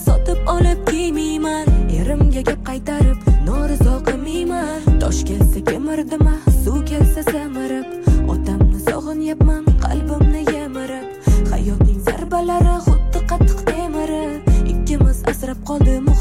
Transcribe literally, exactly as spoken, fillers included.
sotib olib kiymayman. Erimga gap qaytarib norizo qilmayman. Tosh kelsa kemirdima, suv kelsa samirib. Otamni sog'inyapman, qalbimni yemirib. Hayotning zarbalari xuddi qattiq temirib. Ikkimiz asrab qoldim